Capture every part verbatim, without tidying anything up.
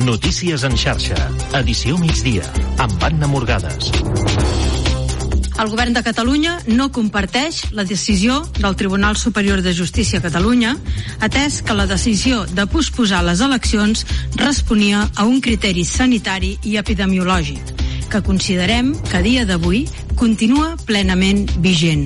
Notícies en xarxa, edició migdia, amb Anna Morgades. El govern de Catalunya no comparteix la decisió del Tribunal Superior de Justícia a Catalunya, atès que la decisió de posposar les eleccions responia a un criteri sanitari i epidemiològic, que considerem que a dia d'avui continua plenament vigent.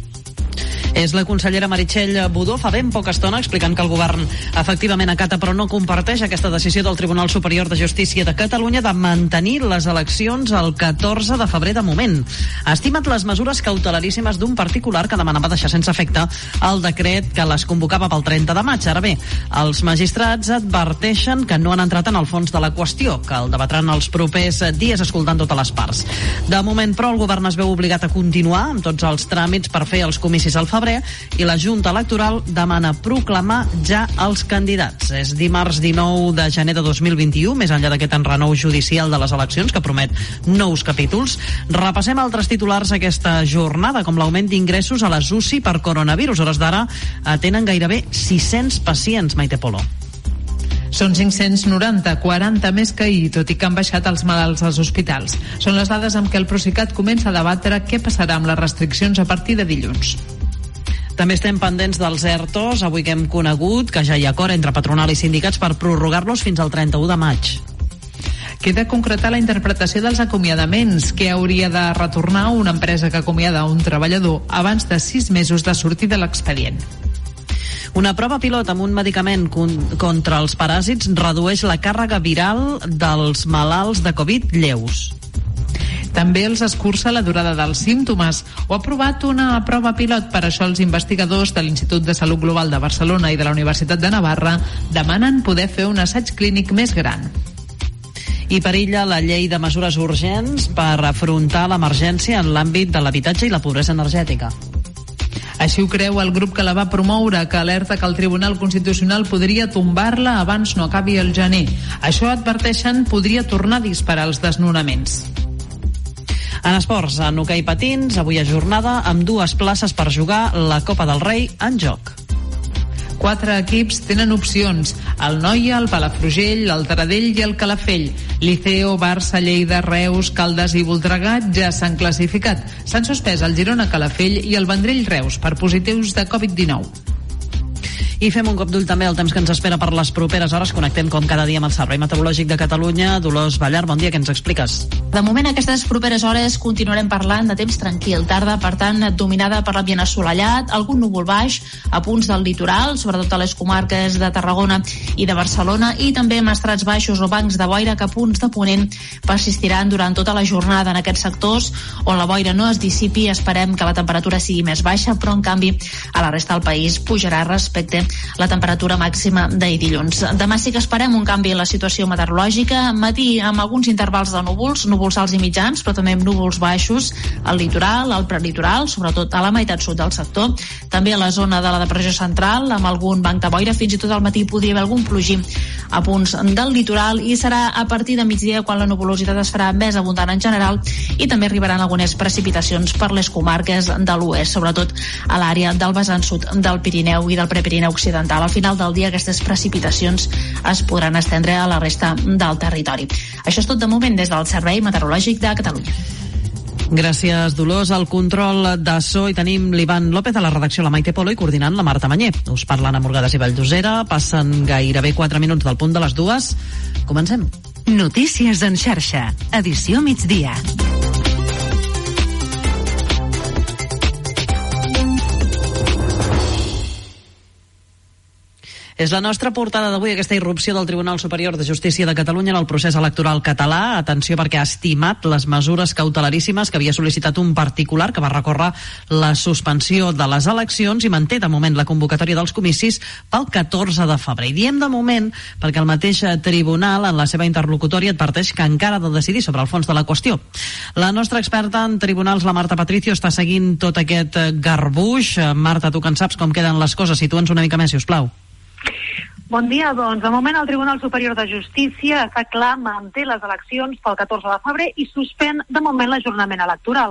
És la consellera Meritxell Budó fa ben poca estona explicant que el govern efectivament acata però no comparteix aquesta decisió del Tribunal Superior de Justícia de Catalunya de mantenir les eleccions el catorze de febrer de moment. Ha estimat les mesures cautelaríssimes d'un particular que demanava deixar sense efecte el decret que les convocava pel trenta de maig. Ara bé, els magistrats adverteixen que no han entrat en el fons de la qüestió, que el debatran els propers dies escoltant totes les parts. De moment, però, el govern es veu obligat a continuar amb tots els tràmits per fer els comicis al febrer i la Junta Electoral demana proclamar ja els candidats. És dimarts dinou de gener de dos mil vint-i-u, més enllà d'aquest enrenou judicial de les eleccions que promet nous capítols. Repassem altres titulars aquesta jornada, com l'augment d'ingressos a les U C I per coronavirus. A hores d'ara atenen gairebé sis-cents pacients, Maite Polo. Són cinc-cents noranta, quaranta més que ahir, tot i que han baixat els malalts als hospitals. Són les dades amb què el Procicat comença a debatre què passarà amb les restriccions a partir de dilluns. També estem pendents dels ERTOs, avui que hem conegut que ja hi ha acord entre patronal i sindicats per prorrogar-los fins al trenta-u de maig. Queda concretar la interpretació dels acomiadaments, que hauria de retornar una empresa que acomiada un treballador abans de sis mesos de sortir de l'expedient. Una prova pilot amb un medicament contra els paràsits redueix la càrrega viral dels malalts de Covid lleus. També els escurça la durada dels símptomes. Ho ha provat una prova pilot. Per això els investigadors de l'Institut de Salut Global de Barcelona i de la Universitat de Navarra demanen poder fer un assaig clínic més gran. I perilla la llei de mesures urgents per afrontar l'emergència en l'àmbit de l'habitatge i la pobresa energètica. Així ho creu el grup que la va promoure, que alerta que el Tribunal Constitucional podria tombar-la abans no acabi el gener. Això, adverteixen, podria tornar a disparar els desnonaments. En esports, en hoquei patins, avui a jornada amb dues places per jugar la Copa del Rei en joc. Quatre equips tenen opcions: el Noia, el Palafrugell, el Taradell i el Calafell. Liceo, Barça, Lleida, Reus, Caldes i Voltregà ja s'han classificat. S'han suspès el Girona, Calafell i el Vendrell Reus per positius de covid dinou. I fem un cop d'ull també al temps que ens espera per les properes hores. Connectem com cada dia amb el Servei Meteorològic de Catalunya. Dolors Ballar, bon dia, què ens expliques? De moment, aquestes properes hores continuarem parlant de temps tranquil. Tarda, per tant, dominada per l'ambient assolellat, algun núvol baix a punts del litoral, sobretot a les comarques de Tarragona i de Barcelona, i també amb estrats baixos o bancs de boira que a punts de ponent persistiran durant tota la jornada en aquests sectors on la boira no es dissipi. Esperem que la temperatura sigui més baixa, però en canvi a la resta del país pujarà respecte la temperatura màxima d'ahir dilluns. Demà sí que esperem un canvi en la situació meteorològica. Matí amb alguns intervals de núvols, núvols alts i mitjans, però també amb núvols baixos al litoral, al prelitoral, sobretot a la meitat sud del sector. També a la zona de la depressió central, amb algun banc de boira. Fins i tot al matí podria haver algun plogí a punts del litoral, i serà a partir de migdia quan la nuvolositat es farà més abundant en general, i també arribaran algunes precipitacions per les comarques de l'oest, sobretot a l'àrea del vessant sud del Pirineu i del Prepirineu occidental. Al final del dia aquestes precipitacions es podran estendre a la resta del territori. Això és tot de moment des del Servei Meteorològic de Catalunya. Gràcies, Dolors. Al control de so hi tenim l'Ivan López, a la redacció la Maite Polo i coordinant la Marta Manyer. Us parlen a Morgades i Valldosera. Passen gairebé quatre minuts del punt de les dues. Comencem. Notícies en xarxa, edició migdia. És la nostra portada d'avui, aquesta irrupció del Tribunal Superior de Justícia de Catalunya en el procés electoral català. Atenció, perquè ha estimat les mesures cautelaríssimes que havia sol·licitat un particular que va recórrer la suspensió de les eleccions i manté de moment la convocatòria dels comicis pel catorze de febrer. I diem de moment perquè el mateix tribunal en la seva interlocutòria adverteix que encara ha de decidir sobre el fons de la qüestió. La nostra experta en tribunals, la Marta Patricio, està seguint tot aquest garbuix. Marta, tu que en saps com queden les coses, situa'ns una mica més, si us plau. Bon dia, doncs. De moment el Tribunal Superior de Justícia està clar, manté les eleccions pel catorze de febrer i suspèn de moment l'ajornament electoral.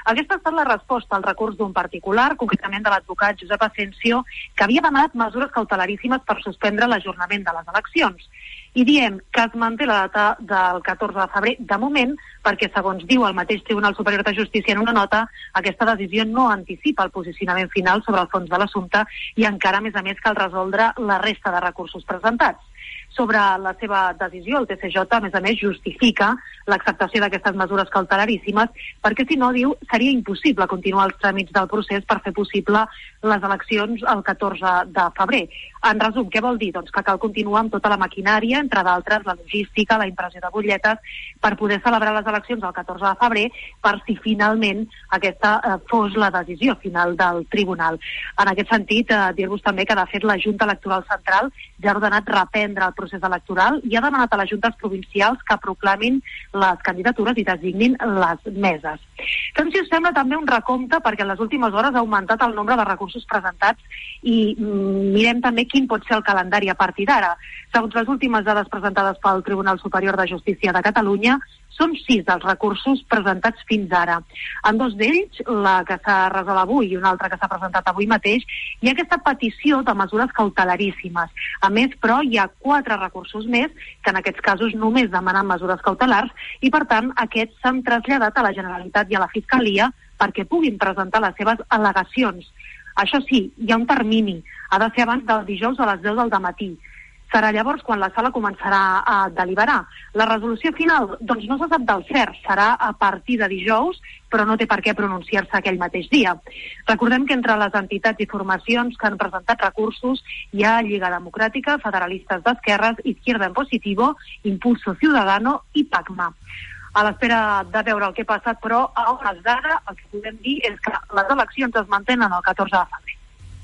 Aquesta ha estat la resposta al recurs d'un particular, concretament de l'advocat Josep Asensio, que havia demanat mesures cautelaríssimes per suspendre l'ajornament de les eleccions. I diem que es manté la data del catorze de febrer de moment, perquè segons diu el mateix Tribunal Superior de Justícia en una nota, aquesta decisió no anticipa el posicionament final sobre el fons de l'assumpte i encara, a més a més, cal resoldre la resta de recursos presentats. Sobre la seva decisió, el T C J, a més a més, justifica l'acceptació d'aquestes mesures cautelaríssimes perquè, si no, diu, seria impossible continuar els tràmits del procés per fer possible les eleccions el catorze de febrer. En resum, què vol dir? Doncs que cal continuar amb tota la maquinària, entre d'altres, la logística, la impressió de butlletes, per poder celebrar les eleccions el catorze de febrer, per si finalment aquesta eh, fos la decisió final del tribunal. En aquest sentit, eh, dir-vos també que, de fet, la Junta Electoral Central ja ha ordenat reprendre el procés electoral i ha demanat a les juntes provincials que proclamin les candidatures i designin les meses. Fem, si us sembla, també un recompte, perquè en les últimes hores ha augmentat el nombre de recursos presentats i mm, mirem també quin pot ser el calendari a partir d'ara. Segons les últimes dades presentades pel Tribunal Superior de Justícia de Catalunya, són sis els recursos presentats fins ara. En dos d'ells, la que s'ha resolt avui i una altra que s'ha presentat avui mateix, hi ha aquesta petició de mesures cautelaríssimes. A més, però, hi ha quatre recursos més que en aquests casos només demanen mesures cautelars i, per tant, aquests s'han traslladat a la Generalitat i a la Fiscalia perquè puguin presentar les seves al·legacions. Això sí, hi ha un termini. Ha de ser abans del dijous a les deu del dematí. Serà llavors quan la sala començarà a deliberar. La resolució final, doncs no se sap del cert, serà a partir de dijous, però no té per què pronunciar-se aquell mateix dia. Recordem que entre les entitats i formacions que han presentat recursos hi ha Lliga Democràtica, Federalistes d'Esquerres, Izquierda en Positivo, Impulso Ciudadano i PACMA. A l'espera de veure el que ha passat, però a hores d'ara el que podem dir és que les eleccions es mantenen el catorze de febrer.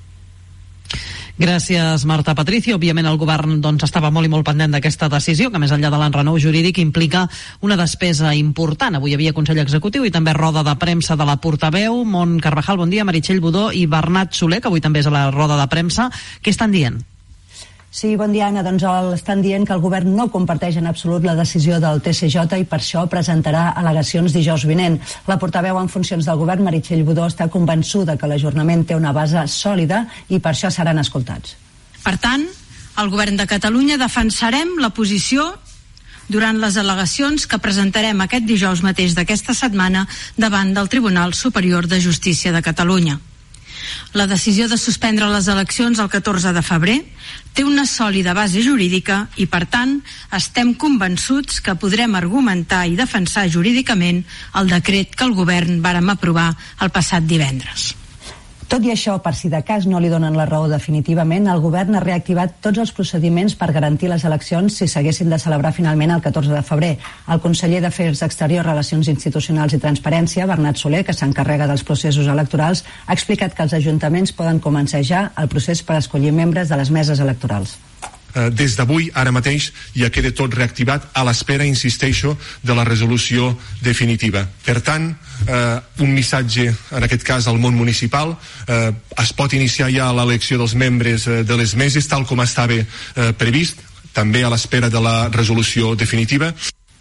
Gràcies, Marta Patricio. Òbviament el govern doncs, estava molt i molt pendent d'aquesta decisió, que més enllà de l'enrenou jurídic implica una despesa important. Avui hi havia Consell Executiu i també roda de premsa de la portaveu. Mont Carvajal, bon dia, Meritxell Budó i Bernat Soler, que avui també és a la roda de premsa. Què estan dient? Sí, bon dia, Anna. Doncs estan dient que el govern no comparteix en absolut la decisió del T C J i per això presentarà al·legacions dijous vinent. La portaveu en funcions del govern, Meritxell Budó, està convençuda que l'ajornament té una base sòlida i per això seran escoltats. Per tant, el govern de Catalunya defensarem la posició durant les al·legacions que presentarem aquest dijous mateix d'aquesta setmana davant del Tribunal Superior de Justícia de Catalunya. La decisió de suspendre les eleccions el catorze de febrer té una sòlida base jurídica i, per tant, estem convençuts que podrem argumentar i defensar jurídicament el decret que el govern vàrem aprovar el passat divendres. Tot i això, per si de cas no li donen la raó definitivament, el govern ha reactivat tots els procediments per garantir les eleccions si s'haguessin de celebrar finalment el catorze de febrer. El conseller d'Afers Exteriors, Relacions Institucionals i Transparència, Bernat Soler, que s'encarrega dels processos electorals, ha explicat que els ajuntaments poden començar ja el procés per escollir membres de les meses electorals. Uh, des d'avui, ara mateix, ja queda tot reactivat a l'espera, insisteixo, de la resolució definitiva. Per tant, uh, un missatge, en aquest cas, al món municipal. Uh, es pot iniciar ja l'elecció dels membres uh, de les meses, tal com estava uh, previst, també a l'espera de la resolució definitiva.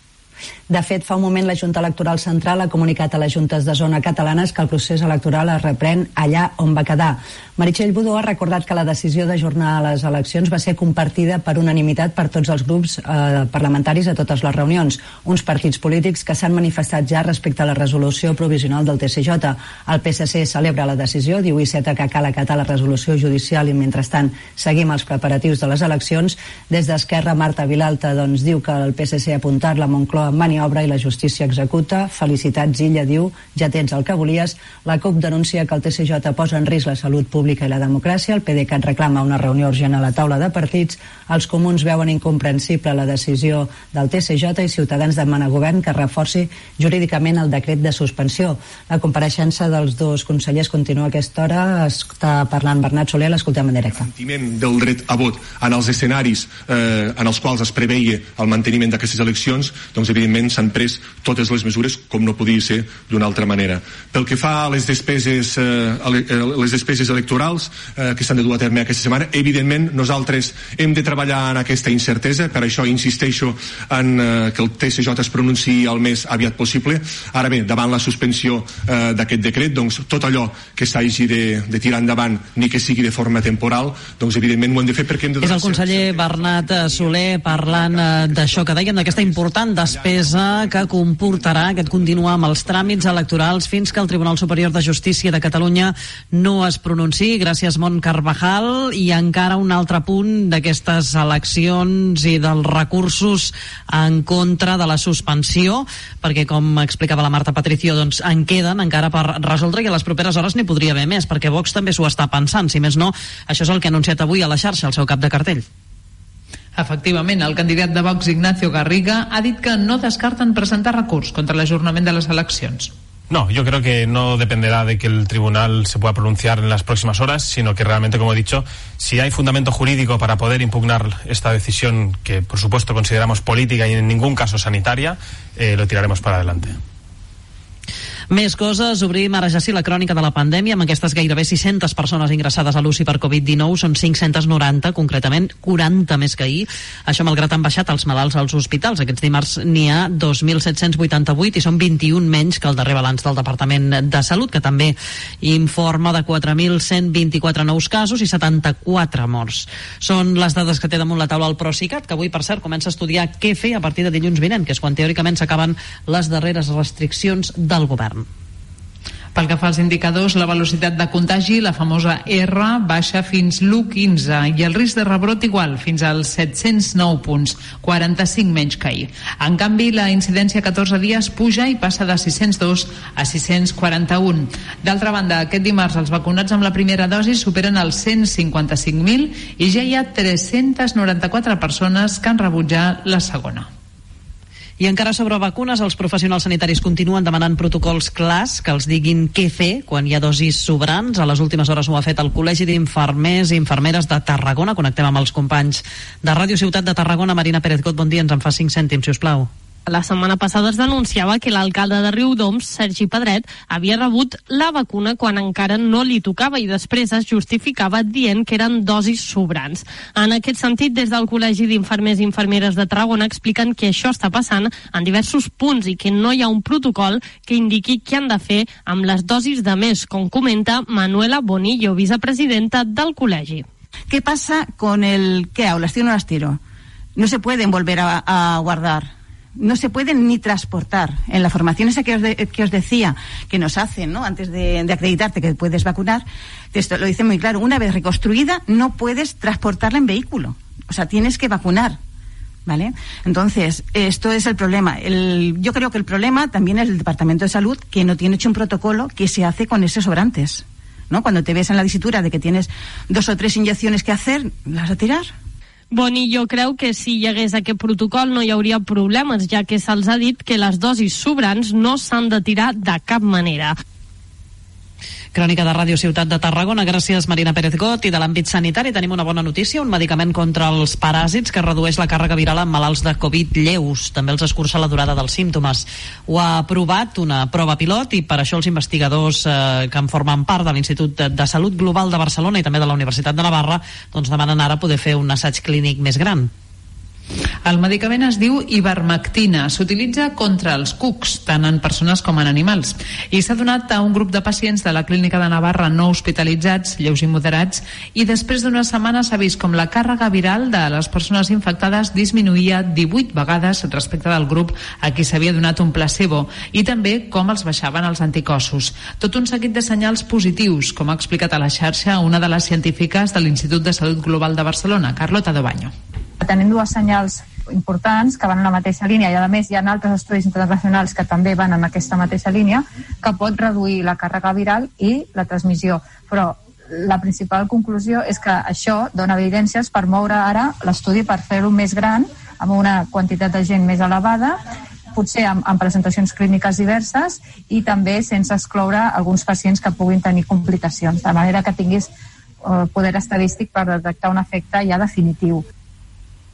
De fet, fa un moment la Junta Electoral Central ha comunicat a les juntes de zona catalanes que el procés electoral es reprèn allà on va quedar. Meritxell Budó ha recordat que la decisió d'ajornar les eleccions va ser compartida per unanimitat per tots els grups eh, parlamentaris a totes les reunions. Uns partits polítics que s'han manifestat ja respecte a la resolució provisional del T C J. El P S C celebra la decisió, diu Iceta que cal acatar la resolució judicial i mentrestant seguim els preparatius de les eleccions. Des d'Esquerra, Marta Vilalta doncs, diu que el P S C ha apuntat la Moncloa en maniobra i la justícia executa. Felicitats, Illa, diu, ja tens el que volies. La CUP denuncia que el T C J posa en risc la salut pública i la democràcia. El PDeCAT reclama una reunió urgent a la taula de partits. Els comuns veuen incomprensible la decisió del T C J i Ciutadans demana al govern que reforci jurídicament el decret de suspensió. La compareixença dels dos consellers continua a aquesta hora. Està parlant Bernat Soler, l'escoltem en directe. El garantiment del dret a vot en els escenaris eh, en els quals es preveia el manteniment d'aquestes eleccions, doncs evidentment tant s'han pres totes les mesures com no podia ser d'una altra manera. Pel que fa a les despeses, eh, les despeses electorals eh, que s'han de dur a terme aquesta setmana, evidentment nosaltres hem de treballar en aquesta incertesa, per això insisteixo en eh, que el T S J es pronunciï el més aviat possible. Ara bé, davant la suspensió eh, d'aquest decret, doncs tot allò que s'hagi de, de tirar endavant, ni que sigui de forma temporal, doncs evidentment ho hem de fer perquè hem de donar... És el conseller Bernat Soler parlant eh, d'això que deien, d'aquesta important despesa que comportarà aquest continuar amb els tràmits electorals fins que el Tribunal Superior de Justícia de Catalunya no es pronunciï. Gràcies, Mont Carvajal. I encara un altre punt d'aquestes eleccions i dels recursos en contra de la suspensió, perquè com explicava la Marta Patricio, doncs en queden encara per resoldre i a les properes hores n'hi podria haver més, perquè Vox també s'ho està pensant. Si més no, això és el que ha anunciat avui a la xarxa el seu cap de cartell. Efectivament, el candidat de Vox, Ignacio Garriga, ha dit que no descarten presentar recurs contra l'ajornament de les eleccions. No, yo creo que no dependerá de que el tribunal se pueda pronunciar en las próximas horas, sino que realmente, como he dicho, si hay fundamento jurídico para poder impugnar esta decisión, que por supuesto consideramos política y en ningún caso sanitaria, eh, lo tiraremos para adelante. Més coses, obrim ara ja sí la crònica de la pandèmia, amb aquestes gairebé sis-centes persones ingressades a l'U C I per covid dinou, són cinc-cents noranta, concretament quaranta més que ahir. Això malgrat han baixat els malalts als hospitals. Aquests dimarts n'hi ha dos mil set-cents vuitanta-vuit i són vint-i-un menys que el darrer balanç del Departament de Salut, que també informa de quatre mil cent vint-i-quatre nous casos i setanta-quatre morts. Són les dades que té damunt la taula el Procicat, que avui, per cert, comença a estudiar què fer a partir de dilluns vinent, que és quan teòricament s'acaben les darreres restriccions del govern. Pel que fa als indicadors, la velocitat de contagi, la famosa R, baixa fins l'u coma quinze i el risc de rebrot igual, fins als set-cents nou punts, quaranta-cinc menys que ahir. En canvi, la incidència a catorze dies puja i passa de sis-cents dos a sis-cents quaranta-un. D'altra banda, aquest dimarts els vacunats amb la primera dosi superen els cent cinquanta-cinc mil i ja hi ha tres-cents noranta-quatre persones que han rebut ja la segona. I encara sobre vacunes, els professionals sanitaris continuen demanant protocols clars que els diguin què fer quan hi ha dosis sobrants. A les últimes hores ho ha fet el Col·legi d'Infermers i Infermeres de Tarragona. Connectem amb els companys de Ràdio Ciutat de Tarragona. Marina Pérez Cot, bon dia, ens en fa cinc cèntims, si us plau. La setmana passada es denunciava que l'alcalde de Riudoms, Sergi Pedret, havia rebut la vacuna quan encara no li tocava i després es justificava dient que eren dosis sobrants. En aquest sentit, des del Col·legi d'Infermers i Infermeres de Tarragona expliquen que això està passant en diversos punts i que no hi ha un protocol que indiqui què han de fer amb les dosis de més, com comenta Manuela Bonillo, vicepresidenta del col·legi. ¿Qué pasa con el qué hago? ¿Las tiro o no las tiro? No se pueden volver a, a guardar. No se pueden ni transportar. En la formación esa que os, de, que os decía que nos hacen, ¿no? Antes de, de acreditarte que puedes vacunar, esto lo dice muy claro. Una vez reconstruida, no puedes transportarla en vehículo. O sea, tienes que vacunar, ¿vale? Entonces, esto es el problema. El, yo creo que el problema también es el Departamento de Salud, que no tiene hecho un protocolo que se hace con esos sobrantes, ¿no? Cuando te ves en la dicitura de que tienes dos o tres inyecciones que hacer, ¿las vas a tirar? Bonillo creu que si hi hagués aquest protocol no hi hauria problemes, ja que se'ls ha dit que les dosis sobrants no s'han de tirar de cap manera. Crònica de Ràdio Ciutat de Tarragona. Gràcies, Marina Pérez Got. I de l'àmbit sanitari tenim una bona notícia, un medicament contra els paràsits que redueix la càrrega viral en malalts de Covid lleus. També els escurça la durada dels símptomes. Ho ha aprovat una prova pilot i per això els investigadors eh, que en formen part de l'Institut de Salut Global de Barcelona i també de la Universitat de Navarra doncs demanen ara poder fer un assaig clínic més gran. El medicament es diu ivermectina, s'utilitza contra els cucs, tant en persones com en animals, i s'ha donat a un grup de pacients de la Clínica de Navarra no hospitalitzats, lleus i moderats, i després d'una setmana s'ha vist com la càrrega viral de les persones infectades disminuïa divuit vegades respecte del grup a qui s'havia donat un placebo, i també com els baixaven els anticossos. Tot un seguit de senyals positius, com ha explicat a la xarxa una de les científiques de l'Institut de Salut Global de Barcelona, Carlota Dobaño. Tenim dues senyals importants que van en la mateixa línia i a més hi ha altres estudis internacionals que també van en aquesta mateixa línia que pot reduir la càrrega viral i la transmissió, però la principal conclusió és que això dona evidències per moure ara l'estudi per fer-ho més gran amb una quantitat de gent més elevada, potser amb, amb presentacions clíniques diverses i també sense excloure alguns pacients que puguin tenir complicacions, de manera que tinguis eh, poder estadístic per detectar un efecte ja definitiu.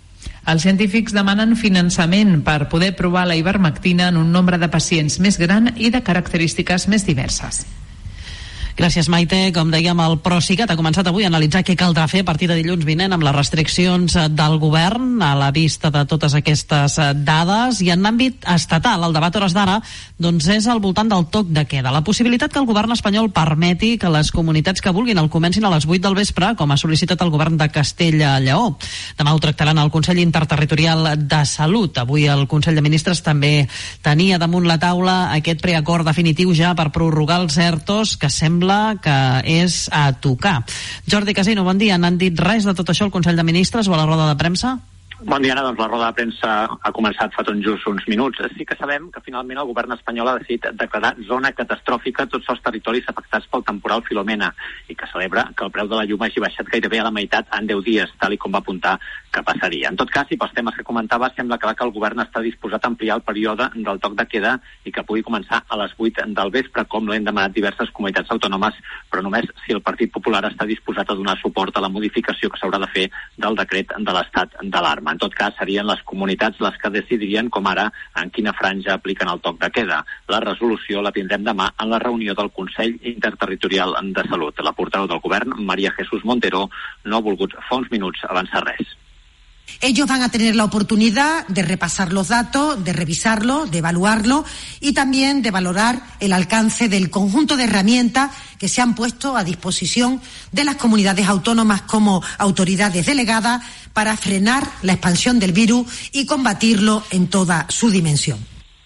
Els científics demanen finançament per poder provar la ivermectina en un nombre de pacients més gran i de característiques més diverses. Gràcies, Maite. Com dèiem, el Procicat ha començat avui a analitzar què caldrà fer a partir de dilluns vinent amb les restriccions del govern a la vista de totes aquestes dades. I en l'àmbit estatal, el debat hores d'ara doncs és al voltant del toc de queda. La possibilitat que el govern espanyol permeti que les comunitats que vulguin el comencin a les vuit del vespre, com ha sol·licitat el govern de Castella-Lleó. Demà ho tractaran al Consell Interterritorial de Salut. Avui el Consell de Ministres també tenia damunt la taula aquest preacord definitiu ja per prorrogar els ERTOs, que sembla que és a tocar. Jordi Casino, bon dia. N'han dit res de tot això al Consell de Ministres o a la roda de premsa? Bon dia, Anna. Doncs la roda de premsa ha començat fa tot just uns minuts. Sí que sabem que finalment el govern espanyol ha decidit declarar zona catastròfica tots els territoris afectats pel temporal Filomena i que celebra que el preu de la llum hagi baixat gairebé a la meitat en deu dies, tal i com va apuntar que passaria. En tot cas, i pels temes que comentava, sembla clar que el govern està disposat a ampliar el període del toc de queda i que pugui començar a les vuit del vespre, com l'han demanat diverses comunitats autònomes, però només si el Partit Popular està disposat a donar suport a la modificació que s'haurà de fer del decret de l'estat d'alarma. En tot cas, serien les comunitats les que decidirien, com ara, en quina franja apliquen el toc de queda. La resolució la tindrem demà en la reunió del Consell Interterritorial de Salut. La portaveu del govern, María Jesús Montero, no ha volgut fa uns minuts avançar res. Ellos van a tener la oportunidad de repasar los datos, de revisarlo, de evaluarlo y también de valorar el alcance del conjunto de herramientas que se han puesto a disposición de las comunidades autónomas como autoridades delegadas para frenar la expansión del virus y combatirlo en toda su dimensión.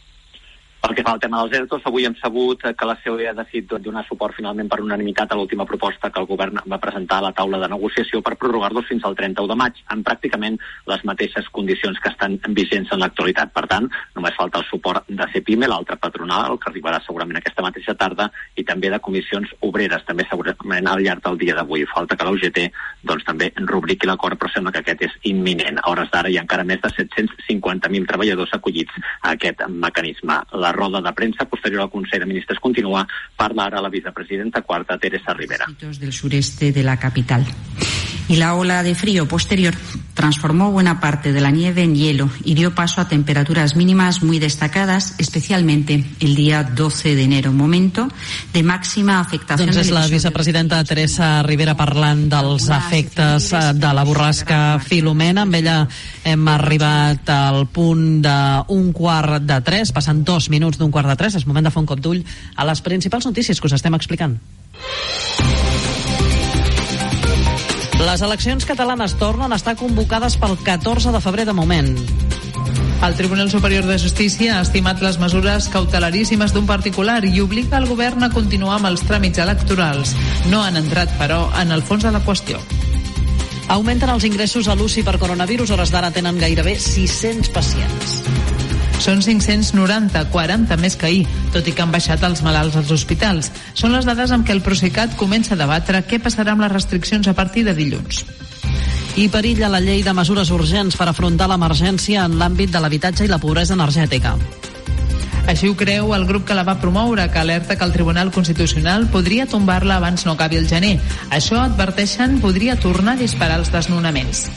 Pel que fa al tema dels ERTOs, avui hem sabut que la C O E ha decidit donar suport finalment per unanimitat a l'última proposta que el govern va presentar a la taula de negociació per prorrogar-los fins al trenta-u de maig, en pràcticament les mateixes condicions que estan vigents en l'actualitat. Per tant, només falta el suport de CEPIME, l'altre patronal, que arribarà segurament aquesta mateixa tarda, i també de comissions obreres, també segurament al llarg del dia d'avui. Falta que la U G T doncs, també rubriqui l'acord, però sembla que aquest és imminent. A hores d'ara hi ha encara més de set-cents cinquanta mil treballadors acollits a aquest mecanisme. La roda de premsa posterior al Consell de Ministres continua, parla ara la vicepresidenta quarta, Teresa Rivera. Del sureste de la capital. Y la ola de frío posterior transformó buena parte de la nieve en hielo y dio paso a temperaturas mínimas muy destacadas, especialmente el día doce de enero, momento de máxima afectación. Doncs és la vicepresidenta Teresa Rivera parlant dels efectes de la borrasca Filomena. Amb ella hem arribat al punt d'un quart de tres, passant dos minuts d'un quart de tres. És moment de fer un cop d'ull a les principals notícies que us estem explicant. Les eleccions catalanes tornen a estar convocades pel catorze de febrer de moment. El Tribunal Superior de Justícia ha estimat les mesures cautelaríssimes d'un particular i obliga el govern a continuar amb els tràmits electorals. No han entrat, però, en el fons de la qüestió. Augmenten els ingressos a l'U C I per coronavirus, hores d'ara tenen gairebé sis-cents pacients. Són cinc-cents noranta, quaranta més que ahir, tot i que han baixat els malalts als hospitals. Són les dades amb què el Procicat comença a debatre què passarà amb les restriccions a partir de dilluns. I perilla la llei de mesures urgents per afrontar l'emergència en l'àmbit de l'habitatge i la pobresa energètica. Així ho creu el grup que la va promoure, que alerta que el Tribunal Constitucional podria tombar-la abans no acabi el gener. Això, adverteixen, podria tornar a disparar els desnonaments.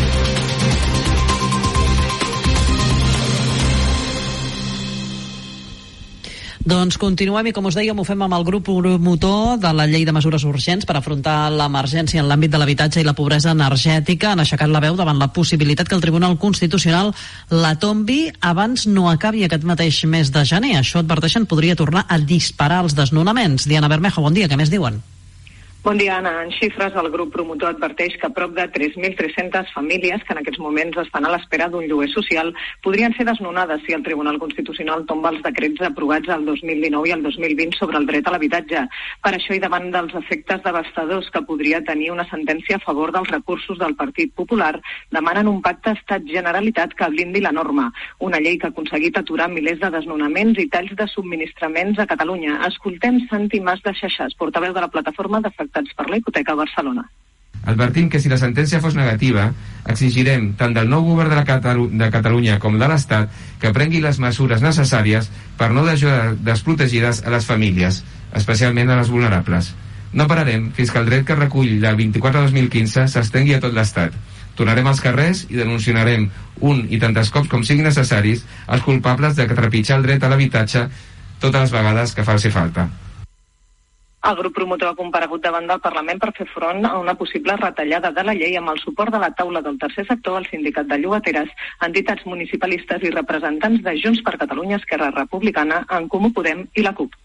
Doncs continuem i, com us dèiem, ho fem amb el grup promotor de la llei de mesures urgents per afrontar l'emergència en l'àmbit de l'habitatge i la pobresa energètica. Han aixecat la veu davant la possibilitat que el Tribunal Constitucional la tombi abans no acabi aquest mateix mes de gener. Això, adverteixen, podria tornar a disparar els desnonaments. Diana Bermejo, bon dia, què més diuen? Bon dia, Anna. En xifres, el grup promotor adverteix que prop de tres mil tres-centes famílies que en aquests moments estan a l'espera d'un lloguer social podrien ser desnonades si el Tribunal Constitucional tomba els decrets aprovats el dos mil dinou i el dos mil vint sobre el dret a l'habitatge. Per això, i davant dels efectes devastadors que podria tenir una sentència a favor dels recursos del Partit Popular, demanen un pacte Estat-Generalitat que blindi la norma. Una llei que ha aconseguit aturar milers de desnonaments i talls de subministraments a Catalunya. Escoltem Santi Mas de Xaixàs, portaveu de la plataforma d'afectats per la hipoteca a Barcelona. Advertim que si la sentència fos negativa, exigirem tant del nou govern de, la Catalu- de Catalunya com de l'Estat que prengui les mesures necessàries per no deixar desprotegides a les famílies, especialment a les vulnerables. No pararem fins que el dret que recull la vint-i-quatre dos mil quinze s'estengui a tot l'Estat. Tornarem als carrers i denunciarem un i tantes cops com siguin necessaris els culpables de trepitjar el dret a l'habitatge totes les vegades que faci falta. El grup promotor ha comparegut davant del Parlament per fer front a una possible retallada de la llei amb el suport de la taula del tercer sector, el sindicat de llogateres, entitats municipalistes i representants de Junts per Catalunya, Esquerra Republicana, En Comú Podem i la CUP.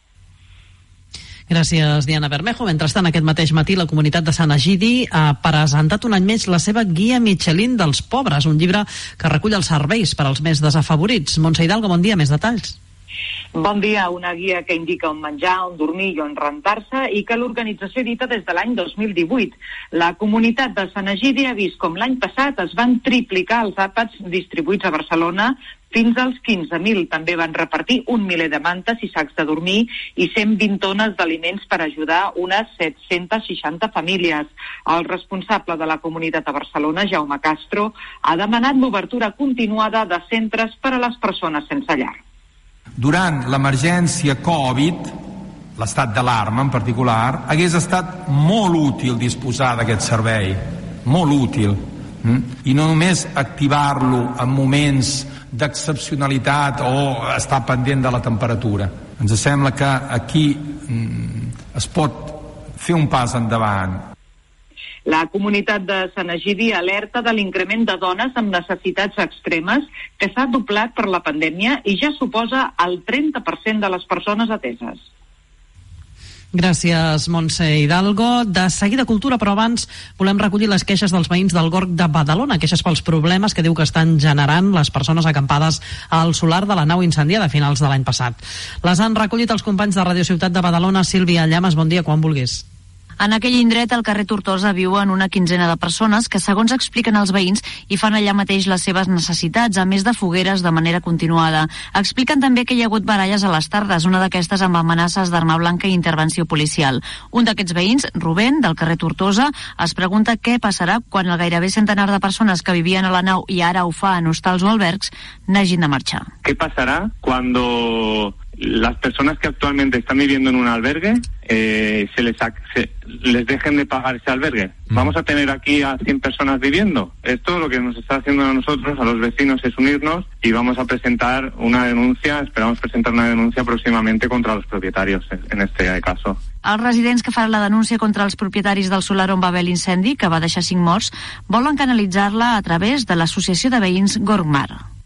Gràcies, Diana Bermejo. Mentrestant, aquest mateix matí, la comunitat de Sant Egidi ha presentat un any més la seva Guia Michelin dels pobres, un llibre que recull els serveis per als més desafavorits. Montse Hidalgo, bon dia, més detalls. Bon dia, una guia que indica on menjar, on dormir i on rentar-se i que l'organització edita des de l'any dos mil divuit. La comunitat de Sant Egidi ha vist com l'any passat es van triplicar els àpats distribuïts a Barcelona fins als quinze mil. També van repartir un miler de mantes i sacs de dormir i cent vint tones d'aliments per ajudar unes set-cents seixanta famílies. El responsable de la comunitat a Barcelona, Jaume Castro, ha demanat l'obertura continuada de centres per a les persones sense llar. Durant l'emergència Covid, l'estat d'alarma en particular, hagués estat molt útil disposar d'aquest servei, molt útil. I no només activar-lo en moments d'excepcionalitat o estar pendent de la temperatura. Ens sembla que aquí es pot fer un pas endavant. La comunitat de Sant Egidi alerta de l'increment de dones amb necessitats extremes que s'ha doblat per la pandèmia i ja suposa el trenta per cent de les persones ateses. Gràcies, Montse Hidalgo. De seguida cultura, però abans volem recollir les queixes dels veïns del Gorg de Badalona, queixes pels problemes que diu que estan generant les persones acampades al solar de la nau incendiada a finals de l'any passat. Les han recollit els companys de Radio Ciutat de Badalona. Sílvia Llamas, bon dia, quan vulguis. En aquell indret, al carrer Tortosa, viuen una quinzena de persones que, segons expliquen els veïns, hi fan allà mateix les seves necessitats, a més de fogueres de manera continuada. Expliquen també que hi ha hagut baralles a les tardes, una d'aquestes amb amenaces d'arma blanca i intervenció policial. Un d'aquests veïns, Rubén, del carrer Tortosa, es pregunta què passarà quan el gairebé centenar de persones que vivien a la nau i ara ho fa en hostals o albergs n'hagin de marxar. ¿Qué pasará cuando las personas que actualmente están viviendo en un albergue eh, se, les se les dejen de pagar ese albergue? ¿Vamos a tener aquí a cien personas viviendo? Esto lo que nos está haciendo a nosotros, a los vecinos, es unirnos y vamos a presentar una denuncia, esperamos presentar una denuncia próximamente contra los propietarios en este caso. Els residents que fan la denúncia contra els propietaris del solar on va haver l'incendi, que va deixar cinc morts, volen canalitzar-la a través de l'Associació de Veïns Gorgmar.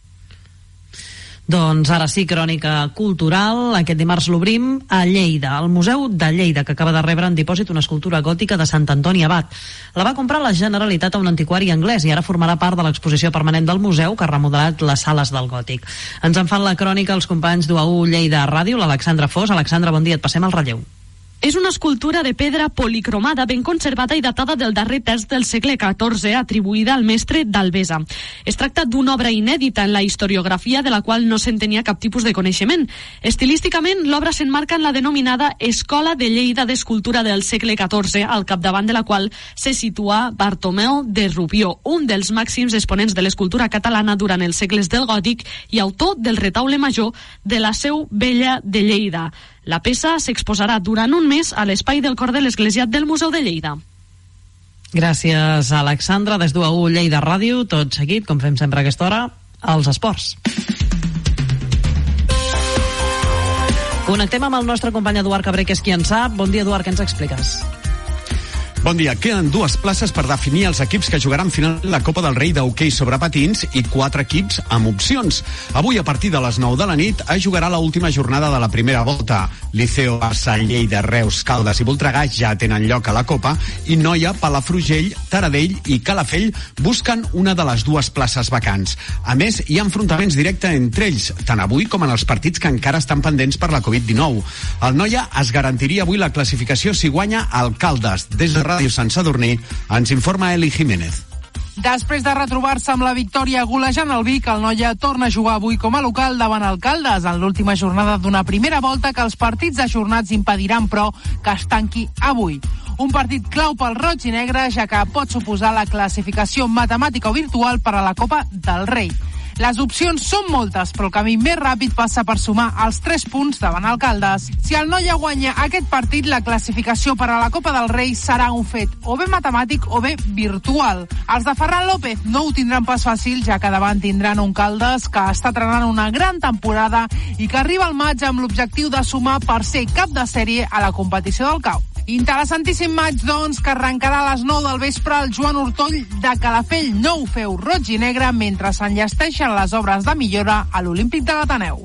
Doncs ara sí, crònica cultural. Aquest dimarts l'obrim a Lleida, al Museu de Lleida, que acaba de rebre en dipòsit una escultura gòtica de Sant Antoni Abat. La va comprar la Generalitat a un antiquari anglès i ara formarà part de l'exposició permanent del museu, que ha remodelat les sales del gòtic. Ens en fan la crònica els companys d'U A U Lleida Ràdio, l'Alexandra Fos. Alexandra, bon dia, et passem el relleu. És una escultura de pedra policromada ben conservada i datada del darrer terç del segle catorze, atribuïda al mestre d'Albesa. Es tracta d'una obra inèdita en la historiografia de la qual no se'n tenia cap tipus de coneixement. Estilísticament, l'obra s'emmarca en la denominada Escola de Lleida d'Escultura del segle catorze, al capdavant de la qual se situa Bartomeu de Rubió, un dels màxims exponents de l'escultura catalana durant els segles del gòtic i autor del retaule major de la Seu Vella de Lleida. La peça s'exposarà durant un mes a l'espai del cor de l'Esglésiat del Museu de Lleida. Gràcies, Alexandra. Des d'U A U Lleida Ràdio, tot seguit, com fem sempre a aquesta hora, als esports. Connectem amb el nostre company Eduard Cabré, que és qui en sap. Bon dia, Eduard, què ens expliques? Bon dia. Queden dues places per definir els equips que jugaran final la Copa del Rei d'hoquei sobre patins i quatre equips amb opcions. Avui, a partir de les nou de la nit, es jugarà l'última jornada de la primera volta. Liceo, Barça, Lleida, Reus, Caldes i Voltregà ja tenen lloc a la Copa i Noia, Palafrugell, Taradell i Calafell busquen una de les dues places vacants. A més, hi ha enfrontaments directes entre ells, tant avui com en els partits que encara estan pendents per la covid dinou. El Noia es garantiria avui la classificació si guanya el Caldes. Des de Ràdio Sant Sadurní ens informa Eli Jiménez. Després de retrobar-se amb la victòria golejant el Vic, el Noia torna a jugar avui com a local davant el Caldes en l'última jornada d'una primera volta que els partits ajornats impediran, però, que es tanqui avui. Un partit clau pel roig i negre, ja que pot suposar la classificació matemàtica o virtual per a la Copa del Rei. Les opcions són moltes, però el camí més ràpid passa per sumar els tres punts davant el Caldes. Si el Noia guanya aquest partit, la classificació per a la Copa del Rei serà un fet o bé matemàtic o bé virtual. Els de Ferran López no ho tindran pas fàcil, ja que davant tindran un Caldes que està trenant una gran temporada i que arriba al maig amb l'objectiu de sumar per ser cap de sèrie a la competició del C A U. Interessantíssim maig, doncs, que arrencarà a les nou del vespre al Joan Ortoll de Calafell. No ho feu roig i negre mentre s'enllesteixen les obres de millora a l'Olímpic de l'Ateneu.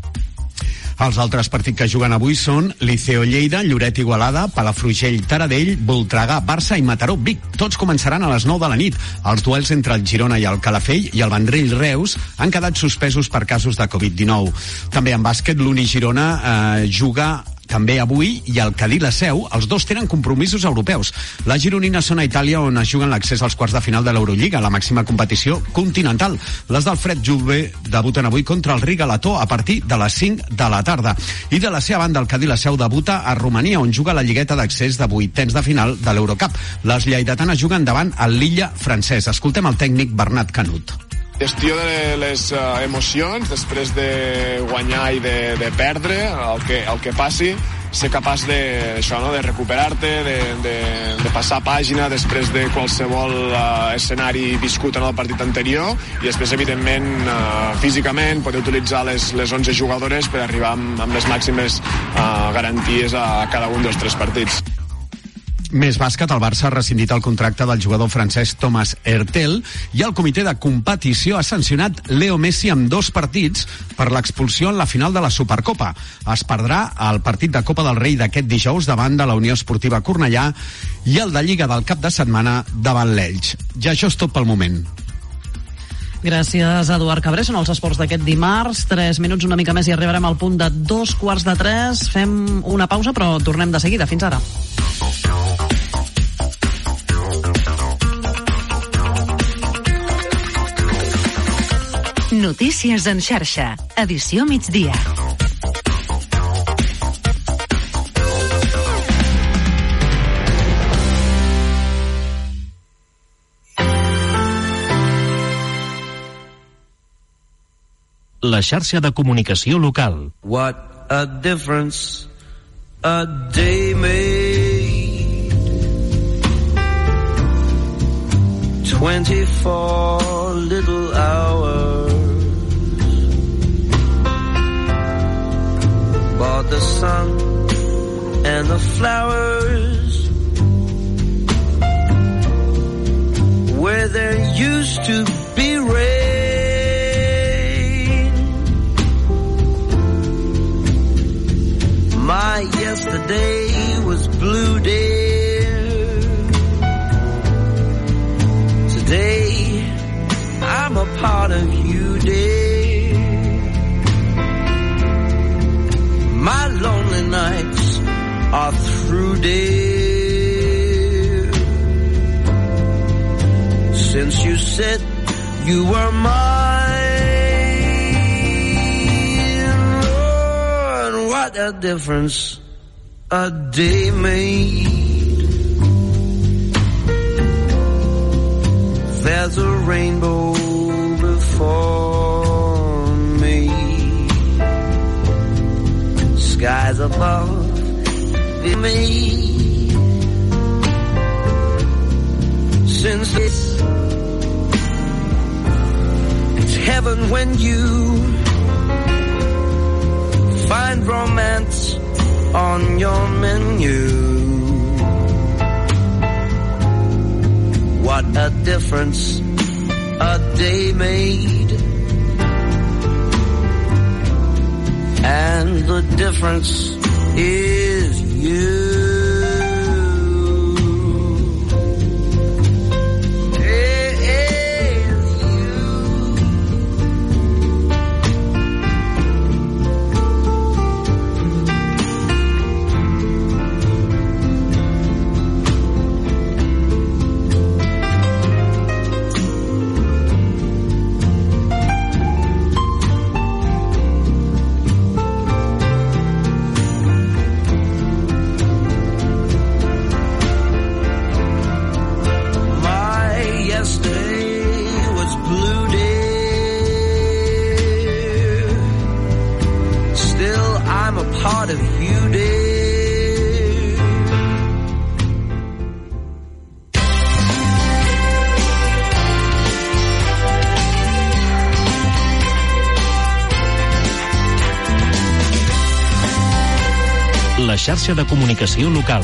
Els altres partits que juguen avui són Liceo Lleida, Lloret Igualada, Palafrugell Taradell, Voltregà Barça i Mataró Vic. Tots començaran a les nou de la nit. Els duels entre el Girona i el Calafell i el Vendrell Reus han quedat suspesos per casos de covid dinou. També en bàsquet, l'Uni Girona eh, juga també avui, i el Cadí la Seu, els dos tenen compromisos europeus. Les gironines són a Itàlia, on es juguen l'accés als quarts de final de l'Eurolliga, la màxima competició continental. Les del Fred Jove debuten avui contra el Riga Letó a partir de les cinc de la tarda. I de la seva banda, el Cadí la Seu debuta a Romania, on juga la lligueta d'accés de vuitens de final de l'Eurocup. Les lleidatanes juguen davant el Lilla francès. Escoltem el tècnic Bernat Canut. Gestió de les uh, emocions després de guanyar i de, de perdre, el que, el que passi, ser capaç de, això, no? de recuperar-te, de, de, de passar pàgina després de qualsevol uh, escenari viscut en el partit anterior, i després, evidentment, uh, físicament, poder utilitzar les, les onze jugadores per arribar amb, amb les màximes uh, garanties a cada un dels tres partits. Més bàsquet, el Barça ha rescindit el contracte del jugador francès Thomas Hertel i el comitè de competició ha sancionat Leo Messi amb dos partits per l'expulsió en la final de la Supercopa. Es perdrà el partit de Copa del Rei d'aquest dijous davant de la Unió Esportiva Cornellà i el de Lliga del cap de setmana davant l'Elx. Ja això és tot pel moment. Gràcies, Eduard Cabré. Són els esports d'aquest dimarts. Tres minuts, una mica més, i arribarem al punt de dos quarts de tres. Fem una pausa, però tornem de seguida. Fins ara. Notícies en xarxa, edició migdia. La xarxa de comunicació local. What a difference a day made. Twenty-four little hours. Bought the sun and the flowers where there used to be rain. My yesterday was blue, dear. Today I'm a part of you, dear. My lonely nights are through, dear. Since you said you were mine, Lord, what a difference a day made. There's a rainbow before me, skies above me. Since it's, it's heaven when you find romance on your menu. What a difference a day made. And the difference is you. part of you, dear. La xarxa de comunicació local.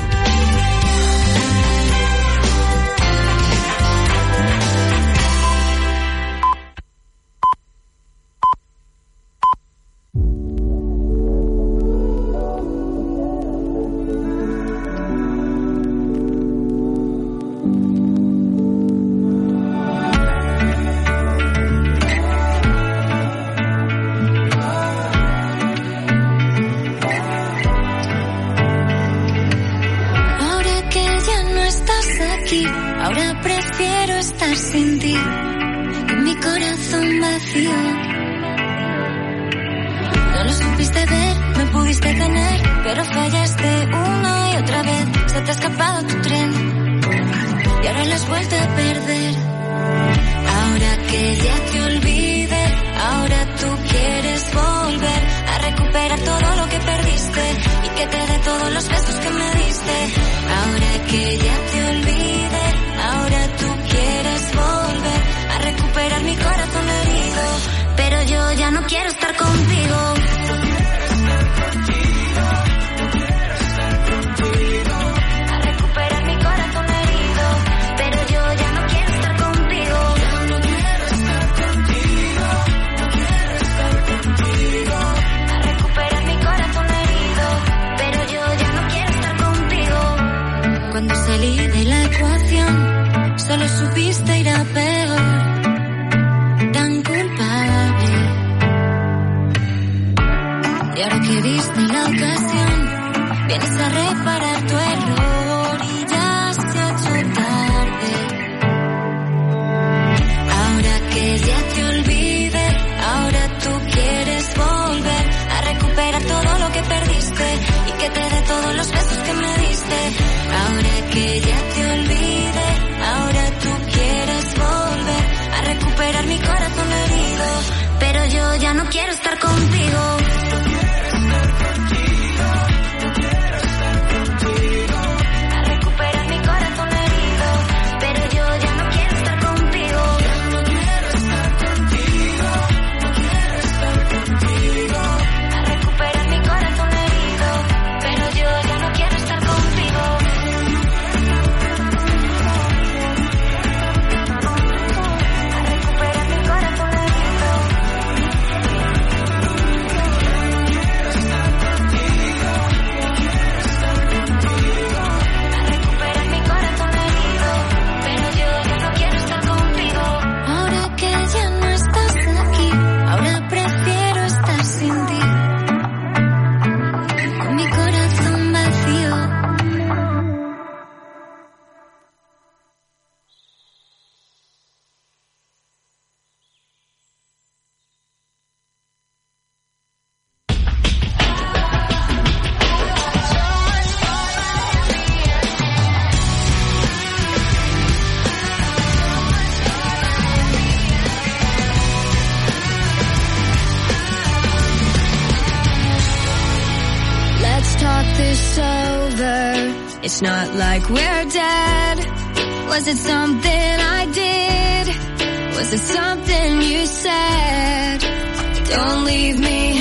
It's not like we're dead. Was it something I did? Was it something you said? Don't leave me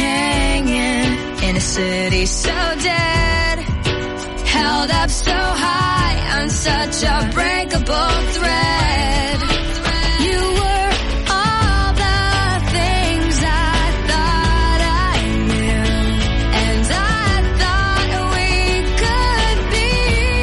hanging in a city so dead. Held up so high on such a breakable thread. You were all the things I thought I knew, and I thought we could be.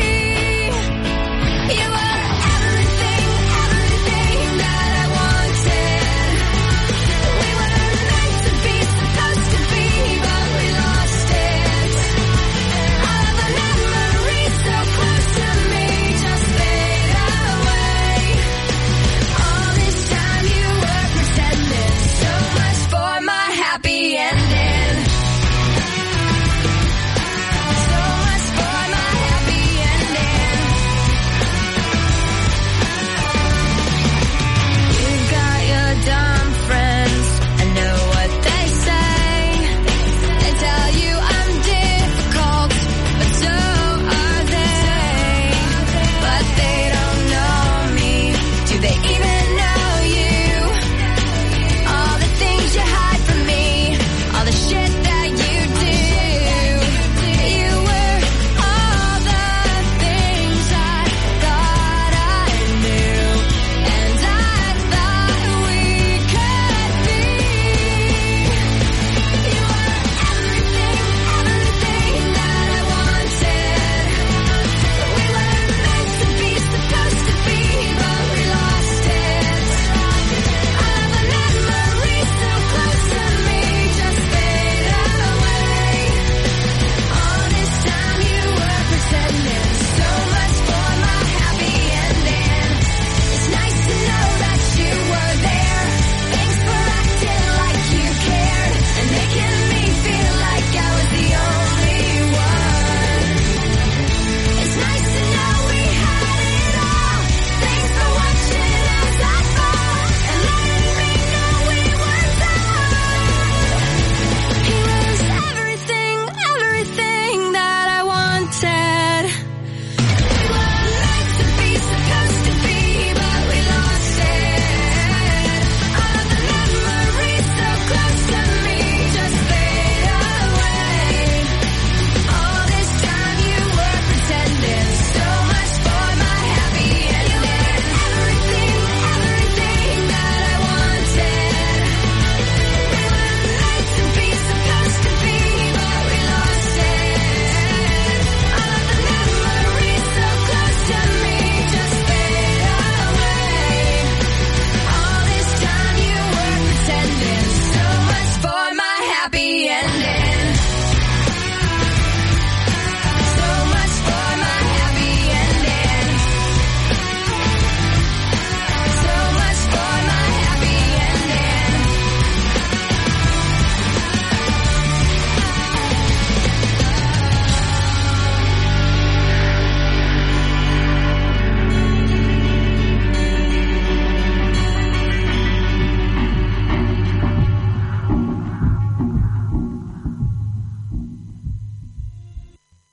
You were everything, everything that I wanted. We were meant to be, supposed to be, but we lost it. All of the memories so close to me just fade away.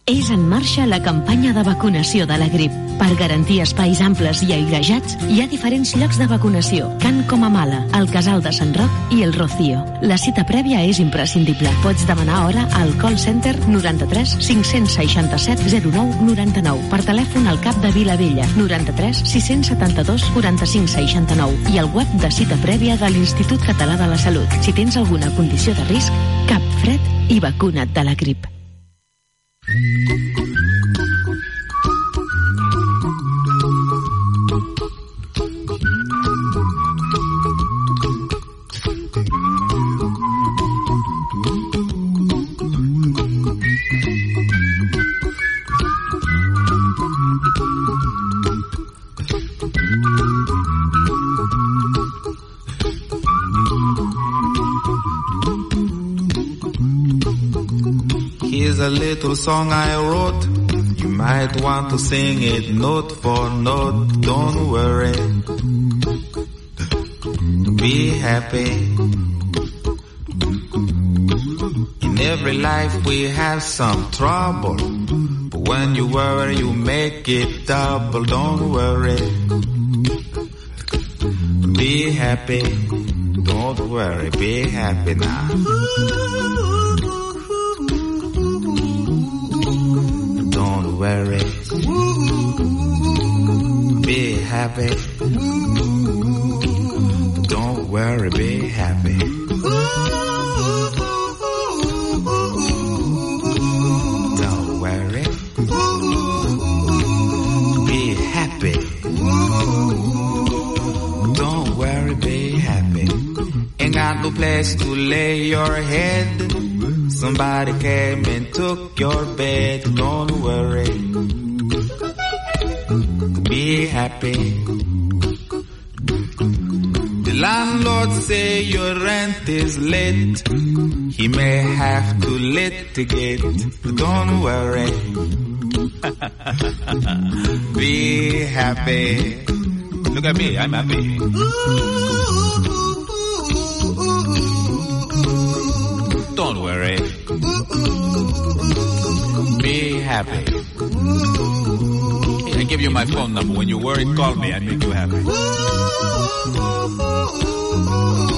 És en marxa la campanya de vacunació de la grip. Per garantir espais amples i airejats, hi ha diferents llocs de vacunació. Can Comamala, el Casal de Sant Roc i el Rocío. La cita prèvia és imprescindible. Pots demanar hora al call center noranta-tres cinc-cents seixanta-set zero nou noranta-nou, per telèfon al Cap de Vilavella noranta-tres sis-cents setanta-dos quaranta-cinc seixanta-nou i al web de cita prèvia de l'Institut Català de la Salut. Si tens alguna condició de risc, cap fred i vacuna't de la grip. Here's a little song I wrote. You might want to sing it note for note. Don't worry. Be happy. In every life we have some trouble. But when you worry, you make it double. Don't worry. Be happy. Don't worry. Be happy now. Don't worry. Be happy. Don't worry, be happy. Don't worry. Be happy. Don't worry, be happy. Ain't got no place to lay your head. Somebody came and took your bed. Don't worry. Be happy. The landlord say your rent is late. He may have to litigate. Don't worry. Be happy. Look at me, I'm happy. Don't worry. Be happy. I give you my phone number. When you worry, call me. I make you happy.